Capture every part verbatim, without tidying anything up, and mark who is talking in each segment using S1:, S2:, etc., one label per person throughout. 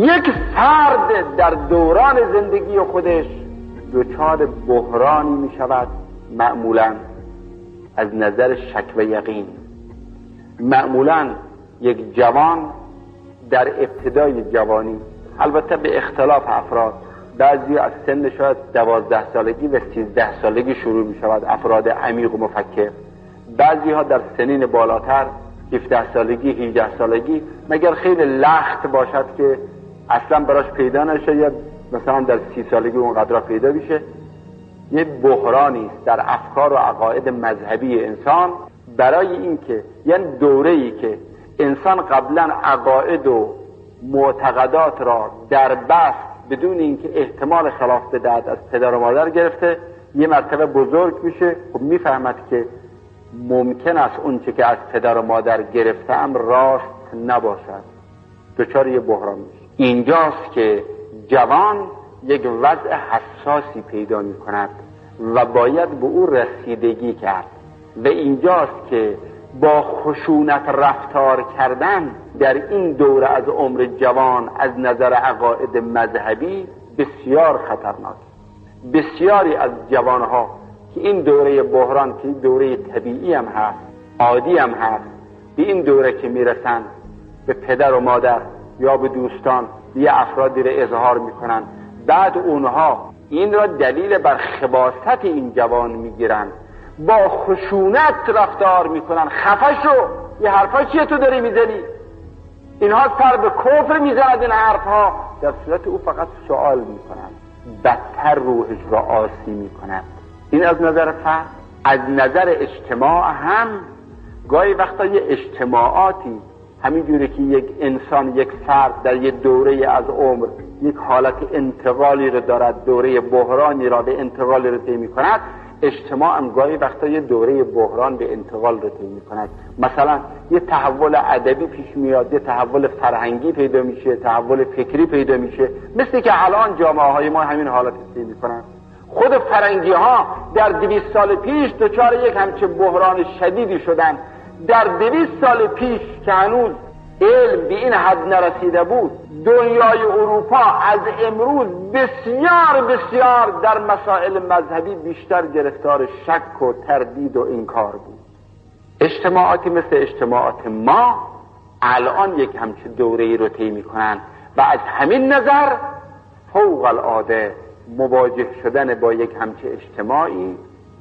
S1: یک فرد در دوران زندگی خودش دچار بحرانی می شود، معمولا از نظر شک و یقین. معمولا یک جوان در ابتدای جوانی، البته به اختلاف افراد، بعضی از سن شاید دوازده سالگی و سیزده سالگی شروع می شود افراد عمیق و مفکر، بعضی ها در سنین بالاتر هفده سالگی هجده سالگی، مگر خیلی لخت باشد که اصلا براش پیدا نشه یا مثلا در سی سالگی اونقدر پیدا بشه. یه بحرانی است در افکار و عقاید مذهبی انسان، برای اینکه یعنی دوره‌ای که انسان قبلا عقاید و معتقدات را در بست بدون اینکه احتمال خلاف بدهد از پدر و مادر گرفته، یه مرتبه بزرگ میشه، خب میفهمد که ممکن است اون چه که از پدر و مادر گرفتم راست نباشد، دچار یه بحران میشه. اینجاست که جوان یک وضع حساسی پیدا می کند و باید به او رسیدگی کرد و اینجاست که با خشونت رفتار کردن در این دوره از عمر جوان از نظر عقاید مذهبی بسیار خطرناک. بسیاری از جوانها که این دوره بحران که دوره طبیعی هم هست، عادی هم هست، به این دوره که میرسن به پدر و مادر یا به دوستان یه افرادی را اظهار میکنن، بعد اونها این را دلیل بر خباثت این جوان میگیرن، با خشونت رفتار میکنن. خفه شو، یه حرفا چیه تو داری میزنی؟ اینها سر به کفر میزند این حرفها، در صورت او فقط سوال میکنن، بدتر روحش را آسی میکنن. این از نظر فرد. از نظر اجتماع هم گاهی وقتا یه اجتماعاتی همینجوری که یک انسان، یک فرد در یک دوره از عمر یک حالت انتقالی رو دارد، دوره بحرانی را به انتقالی رو طی می‌کند، اجتماع هم گاهی وقتا یه دوره بحران به انتقال رو طی می‌کند. مثلا یه تحول ادبی پیش میاد، یه تحول فرهنگی پیدا میشه، تحول فکری پیدا میشه، مثل که الان جامعه‌های ما همین حالت رو طی می‌کنن. خود فرنگی ها در دویست سال پیش دچار یک همچه بحران شدیدی شدن. در دویست سال پیش که هنوز علم به این حد نرسیده بود، دنیای اروپا از امروز بسیار بسیار در مسائل مذهبی بیشتر گرفتار شک و تردید و انکار بود. اجتماعاتی مثل اجتماعات ما الان یک همچه دوره‌ای رو طی می‌کنن و از همین نظر فوق العاده مواجه شدن با یک همچه اجتماعی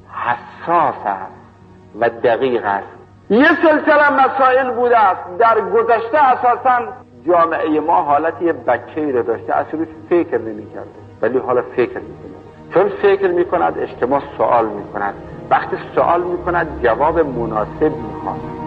S1: حساس است و دقیق است. یه سلسله مسائل بوده است در گذشته اساساً جامعه ما حالتی بچه‌ای رو داشته، اصلا روش فکر نمی‌کرده، ولی حالا فکر می‌کنه. چون فکر می‌کند اجتماع سوال می‌کند، وقتی سوال می‌کند جواب مناسب می‌خواد.